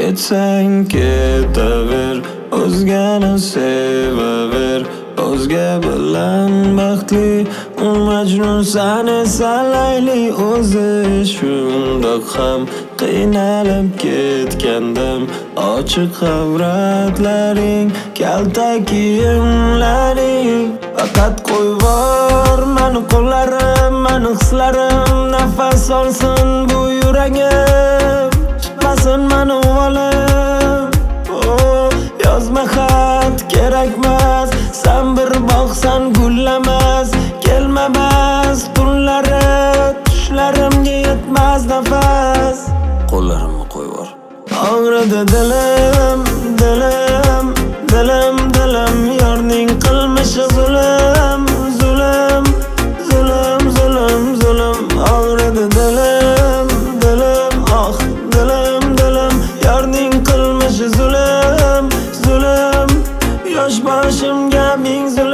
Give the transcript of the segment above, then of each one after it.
Ketsang ketaver, o'zgani sevaver. O'zga bilan baxtli Majnun sani salayli. O'zi shundoq ham qiynalib ketgandim. Ochiq avratlaring, kalta kiyimlaring. Faqat qo'yvor mani qo'llarim, mani hislarim. Nafas olsin bu yuragim, chiqmasin mani uvolim. Yozma xat kerakmas, sen bir bog'san gullamas. Kelma bas tunlari, tushlarimga yetmas nafas. Qo'llarimni qo'yvor. Og'ridi dilim, dilim, dilim, dilim. Yorning qilmishi zulm, zulm, zulm, zulm, zulm. Og'ridi dilim, dilim, oh dilim, dilim. Yorning qilmishi zulm, zulm. Yosh boshimga ming zulm.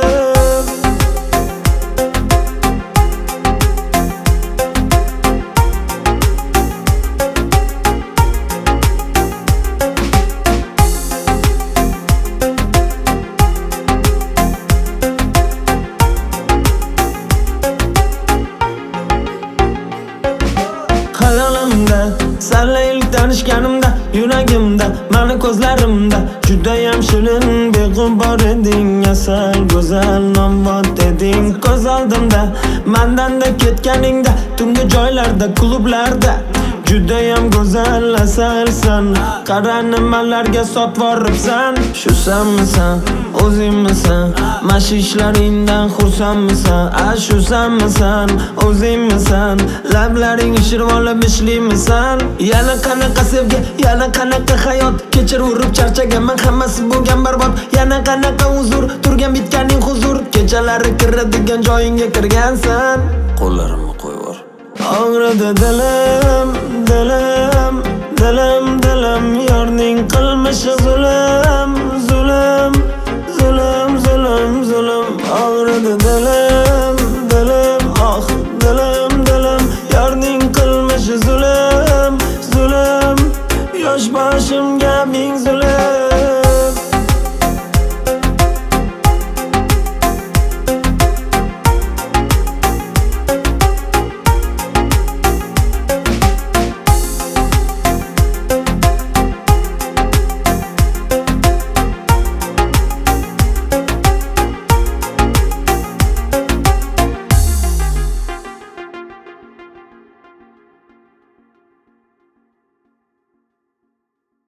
Hayolimda, senla ilk tanishganimda, yuragimda, mani ko'zlarimda judayam shirin beg'ubor eding. Asal go'zal nomvot eding. Ko'z oldimda, mandanda ketganingda, tungi joylarda, klublarda judayam go'zal asalsan. Qara nimalarga sotvoribsan. Shu sanmisan, o'zingmisan? Mashishlaringdan xursandmisan? Shu sanmisan, o'zingmisan? Lablaring ishirib olib ishliymisan? Yana qanaqa sevgi, yana qanaqa hayot? Kechir urib charchaganman, hammasi bo'lgan barbod. Yana qanaqa huzur, turgan bitganing huzur. Kechalari kiradigan joyingga kirgansan. Qo'llarimni qo'yvor. Og'ridi dilim, dilim, dilim, dilim. Yorning qilmishi zulm, zulm,